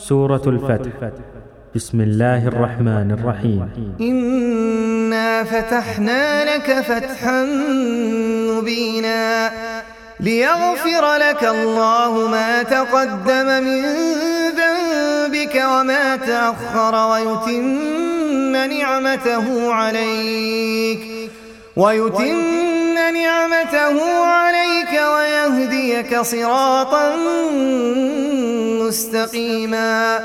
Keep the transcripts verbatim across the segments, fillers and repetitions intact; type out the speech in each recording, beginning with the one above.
سورة الفتح. بسم الله الرحمن الرحيم. إنا فتحنا لك فتحا مبينا ليغفر لك الله ما تقدم من ذنبك وما تأخر ويتم نعمته عليك ويتم نعمته عليك ويهديك صراطا مستقيما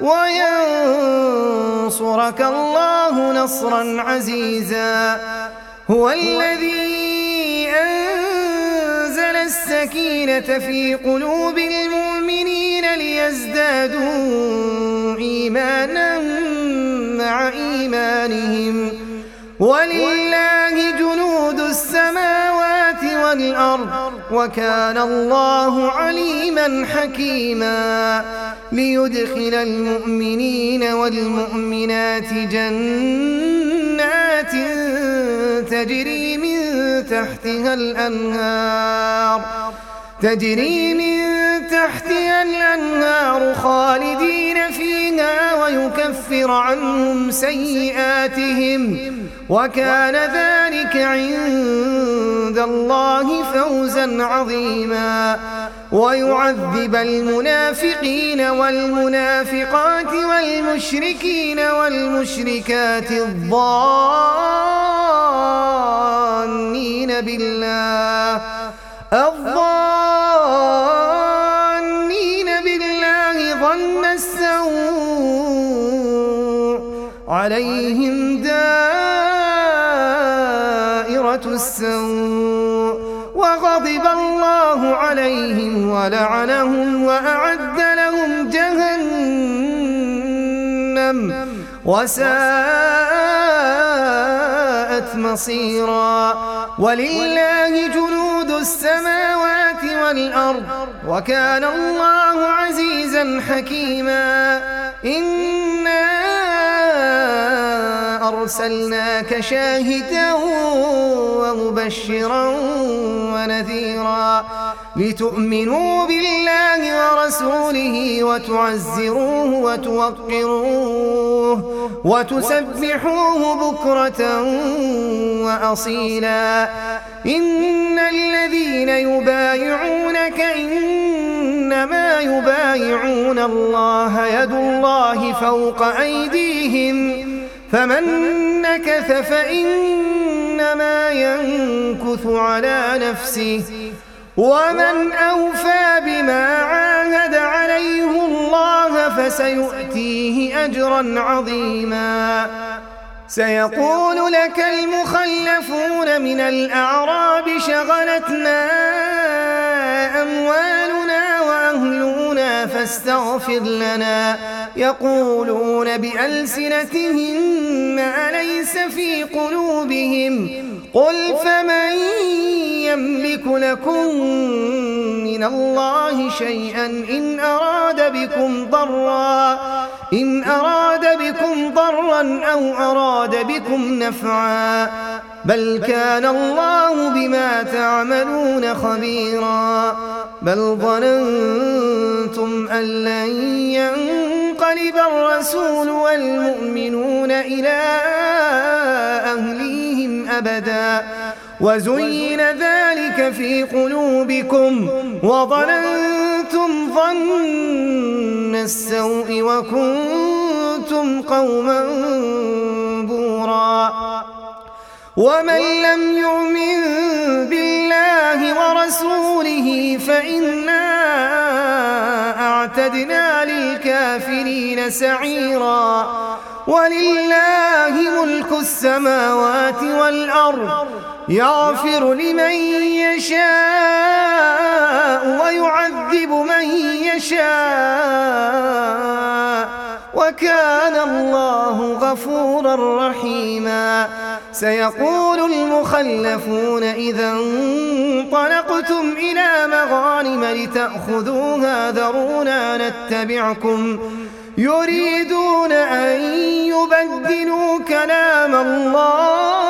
وينصرك الله نصرا عزيزا. هو الذي أنزل السكينة في قلوب المؤمنين ليزدادوا إيمانا مع إيمانهم ولله جنود السماوات والأرض وكان الله عليما حكيما. ليدخل المؤمنين والمؤمنات جنات تجري من تحتها الأنهار تجري من تحتها الأنهار خالدين فيها ويكفر عنهم سيئاتهم وكان ذلك عند الله فوزا عظيما. ويعذب المنافقين والمنافقات والمشركين والمشركات الظانين بالله الظانين بالله ظن السوء عليهم دائرة السوء وغضب الله عليهم ولعنهم وأعد لهم جهنم وساءت مصيرا. ولله جنود السماوات والأرض وكان الله عزيزا حكيما. إنا أرسلناك شاهدا ومبشرا ونذيرا لتؤمنوا بالله ورسوله وتعزروه وتوقروه وتسبحوه بكرة وأصيلا. إن الذين يبايعونك إنما يبايعون الله يد الله فوق أيديهم فمن نكث فإنما ينكث على نفسه ومن أوفى بما عاهد عليه الله فسيؤتيه أجرا عظيما. سيقول لك المخلفون من الأعراب شغلتنا أموالنا وأهلنا فاستغفر لنا يقولون بألسنتهم ما ليس في قلوبهم قل فمن يملك لكم من الله شيئا إن أراد بكم ضرا إن أراد بكم ضرا أو أراد بكم نفعا بل كان الله بما تعملون خبيرا. بل ظننتم أن لن ينقلب الرسول والمؤمنون إلى أهليهم أبدا وزين ذلك في قلوبكم وظننتم ظن السوء وكنتم قوما بورا. ومن لم يؤمن بالله ورسوله فإنا أعتدنا للكافرين سعيرا. ولله ملك السماوات والأرض يغفر لمن يشاء ويعذب من يشاء وكان الله غفورا رحيما. سيقول المخلفون إذا انطلقتم إلى مغانم لتأخذوها ذرونا نتبعكم يريدون أن يبدلوا كلام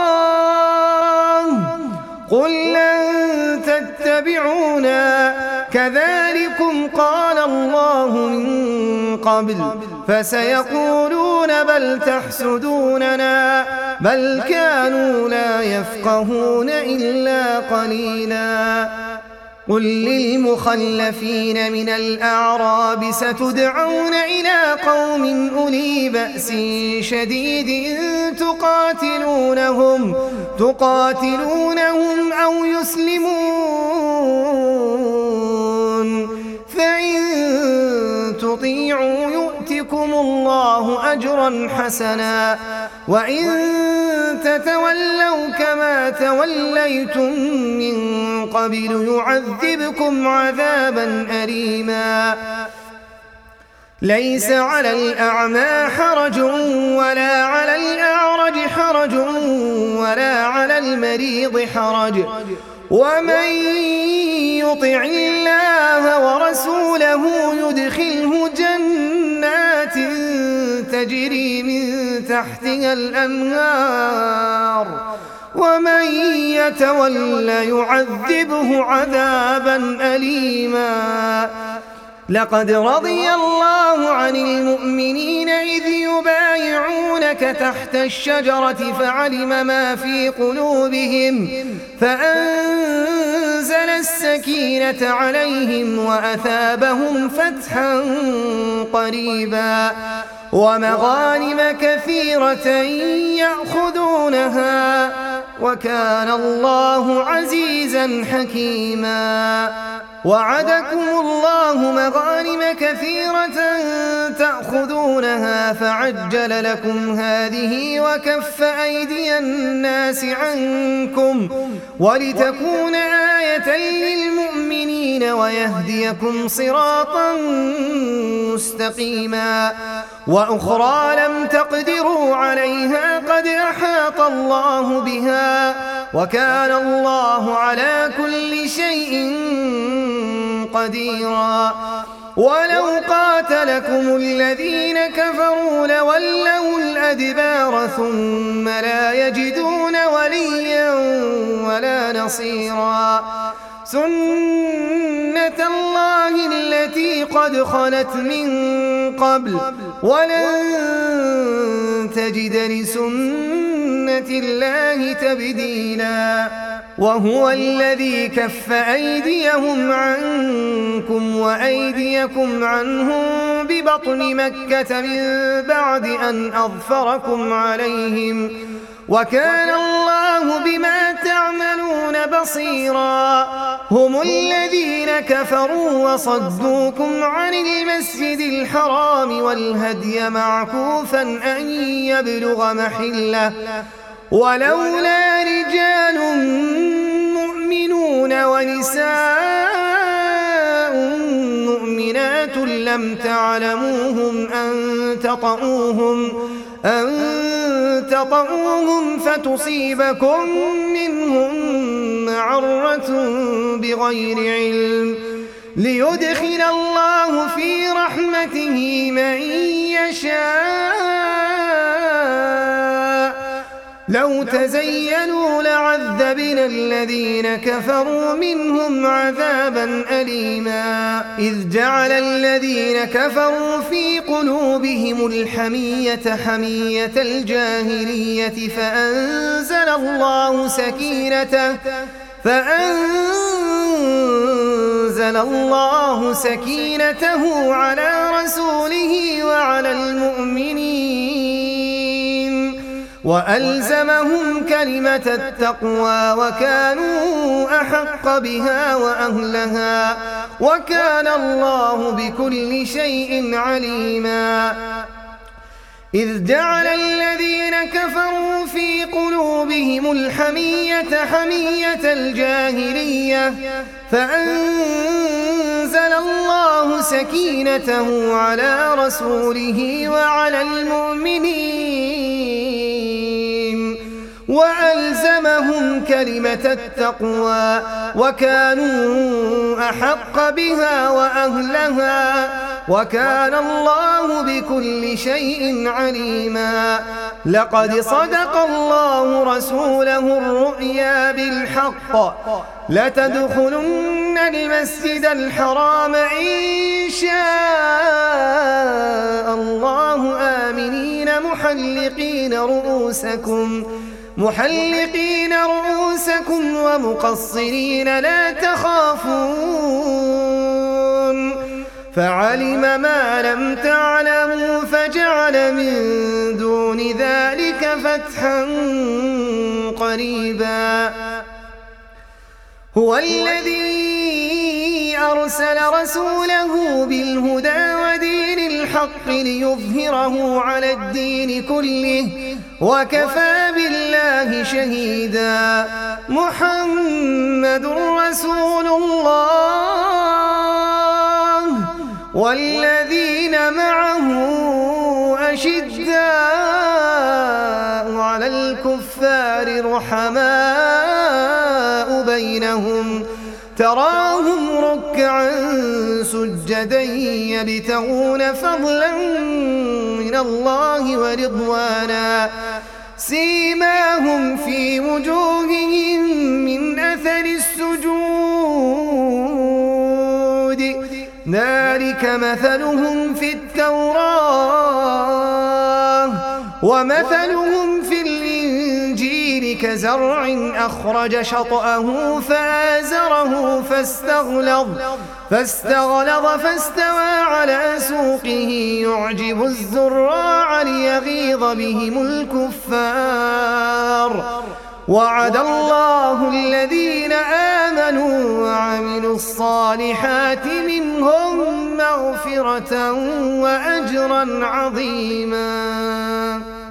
الله قل لن تتبعونا كذلكم قال الله من قبل فسيقولون بل تحسدوننا بل كانوا لا يفقهون إلا قليلا قل للمخلفين من الأعراب ستدعون إلى قوم أولي بأس شديد تقاتلونهم تقاتلونهم أو يسلمون فإن تطيعوا يؤتكم الله أجرا حسنا وإن تتولوا كما توليتم من قبل يعذبكم عذابا أليما ليس على الأعمى حرج ولا على الأعرج حرج ولا على المريض حرج ومن يطع الله ورسوله يدخله جنات تجري من تحتها الأنهار ومن يتولى يعذبه عذابا أليما لقد رضي الله عن المؤمنين إذ يبايعونك تحت الشجرة فعلم ما في قلوبهم فأنزل السكينة عليهم وأثابهم فتحا قريبا ومغانم كثيرة يأخذونها وكان الله عزيزا حكيما وعدكم الله مغانم كثيرة تأخذونها فعجل لكم هذه وكف أيدي الناس عنكم ولتكون آية للمؤمنين ويهديكم صراطا مستقيما وأخرى لم تقدروا عليها قد أحاط الله بها وكان الله على كل شيء قديرا ولو قاتلكم الذين كفروا لولوا الأدبار ثم لا يجدون وليا ولا نصيرا سنة الله التي قد خلت من قبل ولن تجد لسنة الله تبديلا وهو الذي كف أيديهم عنكم وأيديكم عنهم ببطن مكة من بعد أن أظفركم عليهم وكان الله بما تعملون بصيرا هم الذين كفروا وصدوكم عن المسجد الحرام والهدي معكوفا أن يبلغ محله ولولا رجال مؤمنون ونساء مؤمنات لم تعلموهم أن تطؤوهم أن تطؤوهم فتصيبكم منهم معرة بغير علم ليدخل الله في رحمته من يشاء لو تزينوا لعذبنا الذين كفروا منهم عذابا أليما إذ جعل الذين كفروا في قلوبهم الحمية حمية الجاهلية فأنزل الله سكينته فأنزل الله سكينته على رسوله وعلى المؤمنين وألزمهم كلمة التقوى وكانوا أحق بها وأهلها وكان الله بكل شيء عليما إذ جعل الذين كفروا في قلوبهم الحمية حمية الجاهلية فأنزل الله سكينته على رسوله وعلى المؤمنين وألزمهم كلمة التقوى وكانوا أحق بها وأهلها وكان الله بكل شيء عليما. لقد صدق الله رسوله الرؤيا بالحق لتدخلن المسجد الحرام إن شاء الله آمنين محلقين رؤوسكم محلقين رؤوسكم ومقصرين لا تخافون فعلم ما لم تعلموا فجعل من دون ذلك فتحا قريبا. هو الذي أرسل رسوله بالهدى ودين الحق ليظهره على الدين كله وكفى بالله شهيدا. محمد رسول الله والذين معه أشداء على الكفار رحماء بينهم تراهم ركعا سجدا يبتغون فضلا من الله ورضوانا سيماهم في وجوههم من أثر السجود ذلك مثلهم في التوراة ومثلهم في الإنجيل كزرع أخرج شطأه فآزره فاستغلظ فاستغلظ فاستوى على سوقه يعجب الزراع ليغيظ بهم الكفار. وعد الله الذين آمنوا وعملوا الصالحات منهم مغفرة وأجرا عظيما.